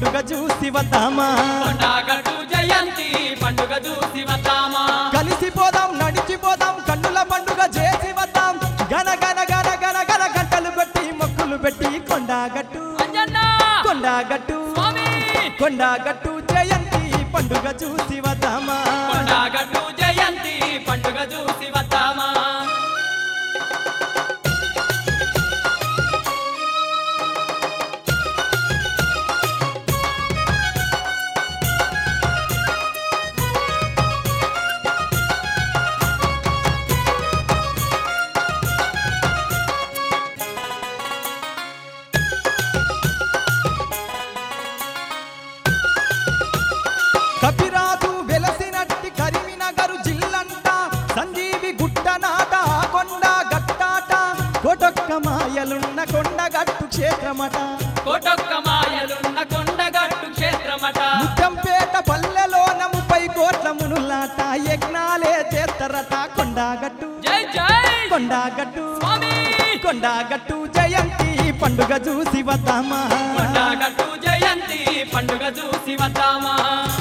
పండుగ చూసి వద్దామా కొండగట్టు జయంతి పండుగ చూసి వద్దామా కలిసిపోదాం నడిచిపోదాం కన్నుల పండుగ చేసి వద్దాం గన గన గన గన గన గంటలు కొట్టి మొక్కులు పెట్టి కొండగట్టు కొండగట్టు కొండగట్టు జయంతి పండుగ చూసి వద్దామా కొండగట్టు జయంతి పండుగ చూసి వద్దామా కపిరాజు వెలసినట్టి కరీంనగర్ జిల్లంట సంజీవి గుట్టనాట కొండ గట్టాట కోటొక్క మాయలున్న కొండగట్టు క్షేత్రమట కోటొక్క మాయలున్న కొండగట్టు క్షేత్రమట ముత్తంపేట పల్లెలోన 30 కోట్ల మునులాట యజ్ఞాలే చేస్తరట కొండగట్టు జై జై కొండగట్టు స్వామి కొండగట్టు జయంతి పండుగ చూసి వద్దామా కొండగట్టు జయంతి పండుగ చూసి వద్దామా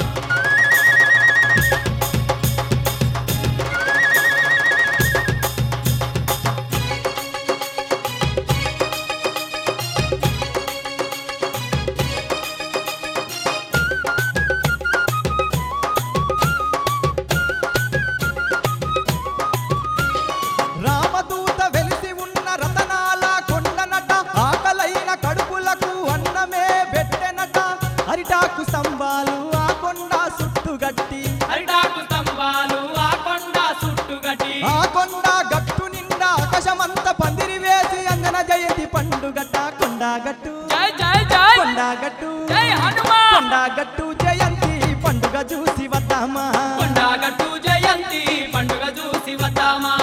రామదూత వెలిసి ఉన్న రతనాల కొండనట ఆకలైన కడుపులకు అన్నమే పెట్టెనట అరిటాకు స్తంభాలు ఆ కొండ చుట్టుగట్టి అరిటాకు స్తంభాలు ఆ కొండ చుట్టుగట్టి ఆ కొండ గట్టు నిండా ఆకాశమంత పందిరి వేసి అంజన జయంతి పండుగట కొండగట్టు జై జై జై కొండగట్టు జై హనుమాన్ కొండగట్టు జయంతి పండుగ చూసి వద్దామా కొండగట్టు జయంతి పండుగ చూసి వద్దామా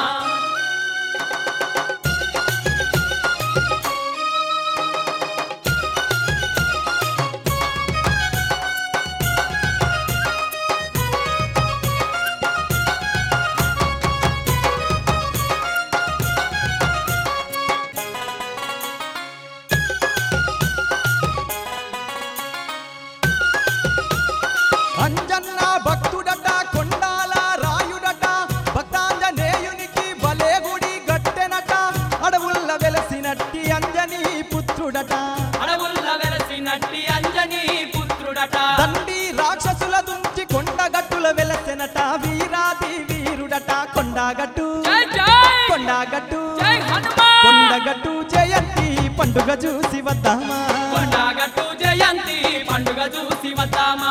అంజన్న భక్తుడట కొండాల రాయుడట భక్తాంజనేయునికి భలే గుడి గట్టెనట అడవుల్ల వెలసినట్టి అంజనీ పుత్రుడట అడవుల్ల వెలసినట్టి అంజనీ పుత్రుడట తండ్రి రాక్షసుల దుంచి కొండగట్టుల వెలసెనట వీరాది వీరుడట కొండగట్టు జై జై కొండగట్టు జై హనుమాన్ కొండగట్టు జయంతి పండుగ చూసి వద్దామా కొండగట్టు జయంతి పండుగ చూసి వద్దామా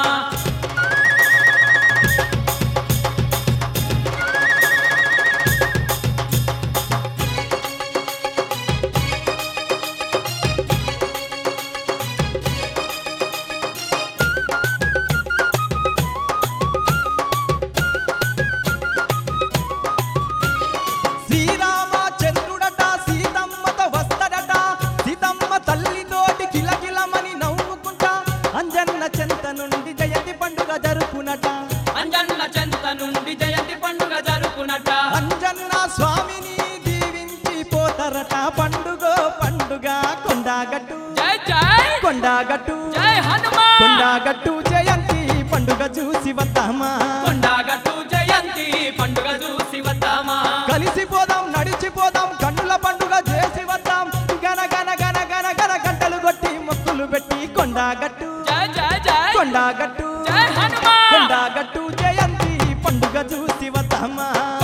శ్రీరామచంద్రుడట సీతమ్మతో వస్తడట సీతమ్మ తల్లితోటి కిలకిలమని నవ్వుకుంటా అంజన్న చెంత నుండి జయంతి పండుగ జరుపునట అంజన్న చెంత నుండి జయంతి పండుగ జరుపునట అంజన్న స్వామిని దీవించి పోతరట పండుగ పండుగ కొండగట్టు జై జై కొండగట్టు జై హనుమాన్ కొండగట్టు జయంతి పండుగ చూసి వద్దామా కొండగట్టు జయంతి పండుగ చూసి వద్దామా కలిసిపోదాం నడిచిపోదాం కన్నుల పండుగ చేసి వద్దాం గన గన గన గన గన గంటలు కొట్టి మొక్కులు పెట్టి కొండగట్టు జై జై జై కొండగట్టు జై హనుమాన్ కొండగట్టు జయంతి పండుగ చూసి వద్దామా